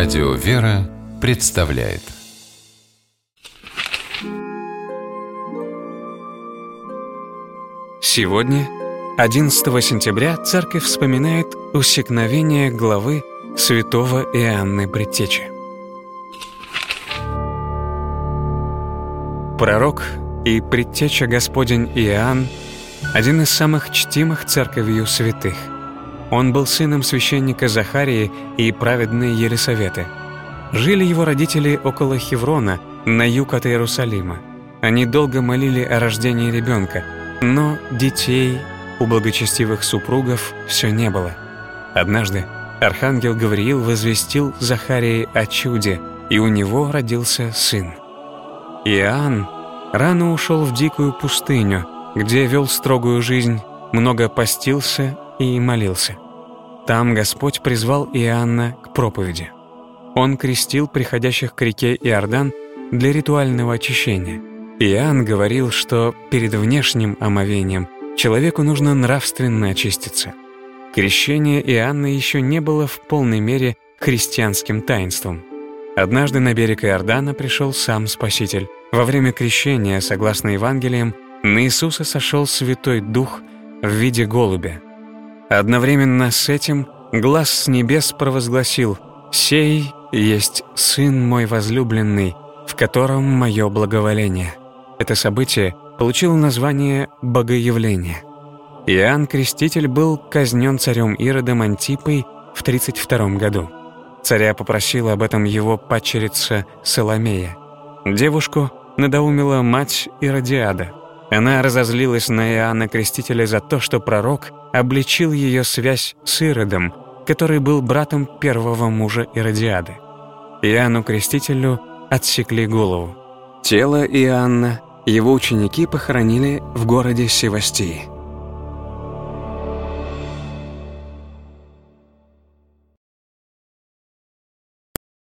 Радио «Вера» представляет. Сегодня, 11 сентября, Церковь вспоминает усекновение главы святого Иоанна Предтечи. Пророк и предтеча Господень Иоанн – один из самых чтимых Церковью святых. Он был сыном священника Захарии и праведной Елисаветы. Жили его родители около Хеврона, на юг от Иерусалима. Они долго молили о рождении ребенка, но детей у благочестивых супругов все не было. Однажды архангел Гавриил возвестил Захарии о чуде, и у него родился сын. Иоанн рано ушел в дикую пустыню, где вел строгую жизнь, много постился и молился. Там Господь призвал Иоанна к проповеди. Он крестил приходящих к реке Иордан для ритуального очищения. Иоанн говорил, что перед внешним омовением человеку нужно нравственно очиститься. Крещение Иоанна еще не было в полной мере христианским таинством. Однажды на берег Иордана пришел сам Спаситель. Во время крещения, согласно Евангелиям, на Иисуса сошел Святой Дух в виде голубя. Одновременно с этим глас с небес провозгласил: «Сей есть Сын мой возлюбленный, в котором мое благоволение». Это событие получило название «Богоявление». Иоанн Креститель был казнен царем Иродом Антипой в 32 году. Царя попросила об этом его падчерица Соломея. Девушку надоумила мать Иродиада. Она разозлилась на Иоанна Крестителя за то, что пророк обличил ее связь с Иродом, который был братом первого мужа Иродиады. Иоанну Крестителю отсекли голову. Тело Иоанна его ученики похоронили в городе Севастии.